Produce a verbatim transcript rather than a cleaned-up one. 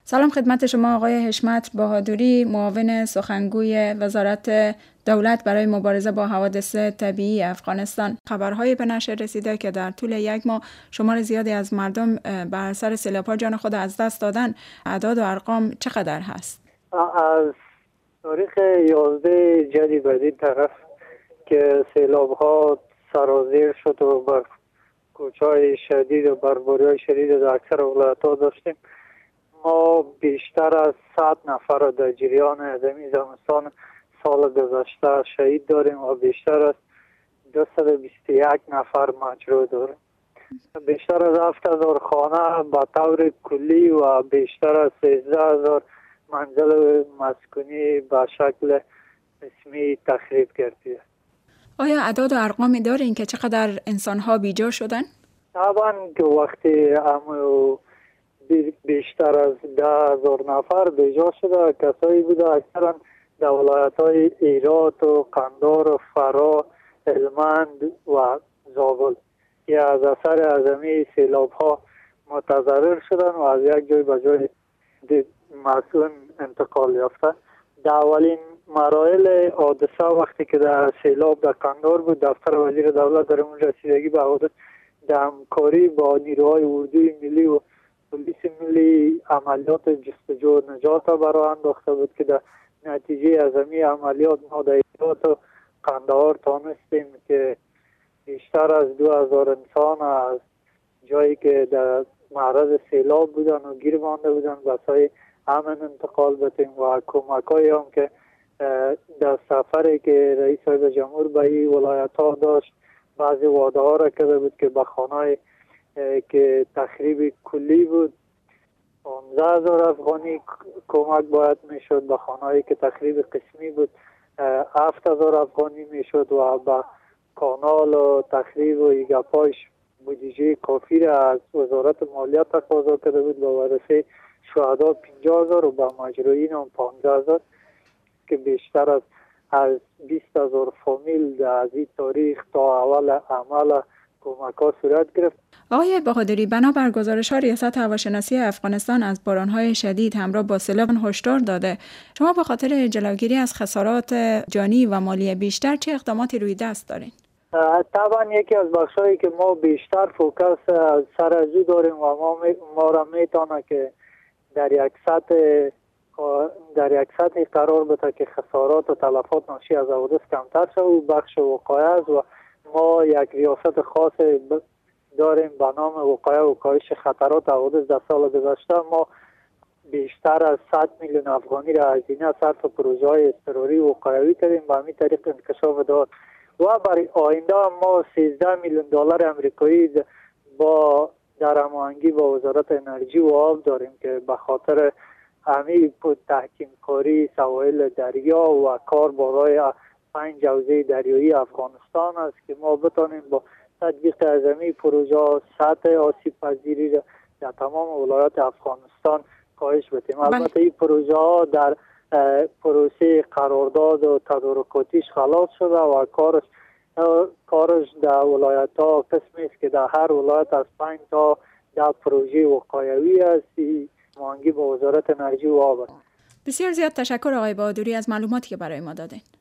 سلام خدمت شما آقای حشمت بهادری، معاون سخنگوی وزارت دولت برای مبارزه با حوادث طبیعی افغانستان. خبرهای به نشر رسیده که در طول یک ماه شمار زیادی از مردم بر اثر سیلاب‌ها جان خود از دست دادن. اعداد و ارقام چقدر هست؟ از تاریخ یازده جدی بدی طرف که سیلاب‌ها سرازیر شد و بر کوچه‌های شدید و برباری‌های شدید در اکثر ولایت‌ها داشتیم، ما بیشتر از صد نفر را در جریان ادمی زمستان سال گذشته شهید داریم و بیشتر از دویست و بیست و یک نفر مجروح داریم. بیشتر از هفت هزار خانه به طور کلی و بیشتر از سیزده هزار منزل مسکونی به شکل قسمی تخریب گردیده. آیا اعداد و ارقامی دارین که چقدر انسان‌ها بیجا شدن؟ طبعا که وقتی همو بیشتر از ده هزار نفر بیجا شده، کسایی بوده اکثرا در ولایت‌های هرات و قندهار و فرا، هلمند و زابل که از اثر عظیمی سیلاب‌ها متضرر شدن و از یک جای به جای مسکون انتقال یافته. در اولین مراحل حادثه وقتی که در سیلاب در قندهار بود، دفتر وزیر دولت در اون رسیدگی به حادثه در همکاری با نیروهای اردوی ملی و پلیس ملی عملیات جستجو و نجات برای انداخته بود که در نتیجه از همین عملیات ما در هرات و قندهار تانستیم که بیشتر از دو هزار انسان از جایی که در معرض سیلاب بودن و گیر مانده بودن بسای امن انتقال بدیم و کمک‌هایی هم که در سفری که رئیس صاحب جمهور به این ولایت‌ها داشت، بعضی وعده‌ها را کرده بود که به خانه‌های که تخریب کلی بود پانزده هزار افغانی کمک باید میشد، به خانه‌هایی که تخریب قسمی بود هفت هزار افغانی میشد و به کانال و تخریب و ایگپایش بودجه کافی را از وزارت مالیات تقاضا کرده بود به ورثه شهدا پنجاه هزار و به مجروحین هم پانزده هزار که بیشتر از از بیست هزار فامیل از این تاریخ تا اول عمل کمک ها صورت گرفت. آقای بهادری، بنابر گزارش ها ریاست هواشناسی افغانستان از بارانهای شدید همراه با سیلاب هشدار داده. شما به خاطر جلوگیری از خسارات جانی و مالی بیشتر چه اقداماتی روی دست دارین؟ طبعا یکی از بخشایی که ما بیشتر فوکس سر از او داریم و ما, ما را میتونه که در یک سطح در یک سطح قرار بده که خسارات و تلفات ناشی از حوادث کمتر شود و بخش وقایع است و ما یک ریاست خاص داریم به نام وقایع و کاهش خطرات حوادث. در سال گذشته ما بیشتر از صد میلیون افغانی را هزینه صرف پروژه های اضطراری وقایعی کردیم و همین طریق انکشاف داد و برای آینده ما سیزده میلیون دلار امریکایی با در هماهنگی با وزارت انرژی و آب داریم که به خاطر همین تحکیم کاری سواحل دریا و کار برای پنج حوزه دریایی افغانستان است که ما بتانیم با تطبیق از پروژه سطح آسیب پذیری را در تمام ولایات افغانستان کاهش بدیم. البته این پروژه ها در پروسه قرارداد و تدارکاتیش خلاص شده و کارش کارش در ولایت ها قسمی است که در هر ولایت از پنج تا در پروژه وقایعی است مانگی با وزارت انرژی و آب. بسیار زیاد تشکر آقای بهادری از معلوماتی که برای ما دادین.